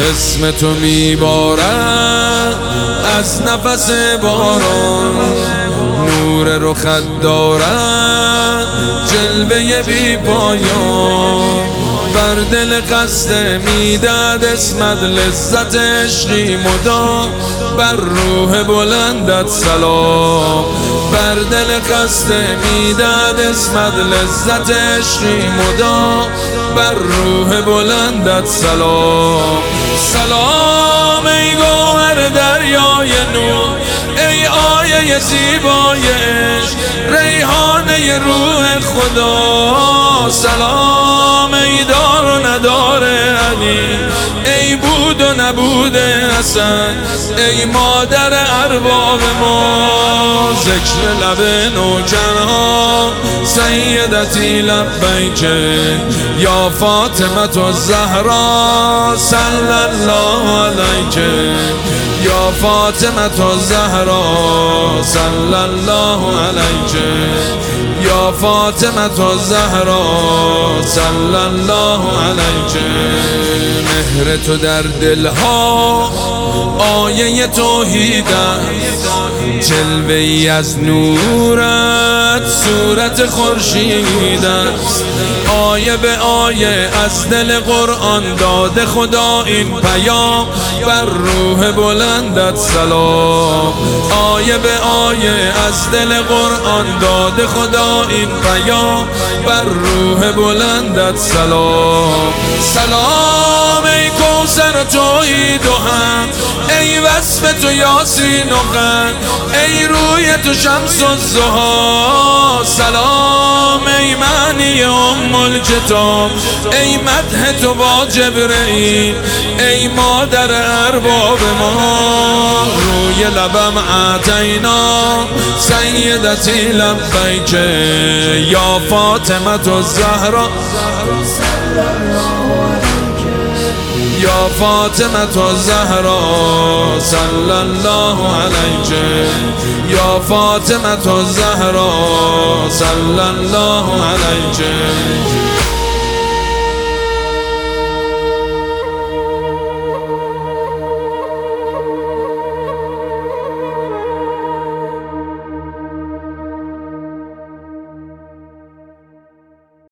اسم تو میبارد از نفس باران، نور رخت دارد جلوه بی پایان. بر دل قصد میداد اسمت لذت عشقی مدام، بر روح بلندت سلام. بر دل قصد میداد اسمت لذت عشقی مدام، بر روح بلندت سلام. سلام ای گوهر دریای نور، ای آیه زیبای عشق، ریحانه روح خدا. سلام ای دار و ندار علی، ای بود و نبود حسن، ای مادر ارباب ما. ذکر لب نوکرها سیدتی لبیک یا فاطمة الزهرا، صلی الله علیک یا فاطمة الزهرا، صلی الله علیک یا فاطمة الزهرا، صلی الله علیک. مهر تو در دلها آیه توحید است، جلوه ای از نورت صورت خورشید است. آیه به آیه از دل قرآن داده خدا این پیام، بر روح بلندت سلام. آیه به آیه از دل قرآن داده خدا این پیام، بر روح بلندت سلام. سلام ای کوثر توحید و هم، ای وصف تو یاسین و قند، ای روی تو شمس الضحی. سلام ای معنی ام الکتاب، ای مدح تو با جبرئیل، ای مادر ارباب ما. روی لبم اعطینا سیدتی لبیک یا فاطمة الزهرا، یا فاطمة الزهرا، صلی الله علیک یا فاطمة الزهرا، صلی الله علیک.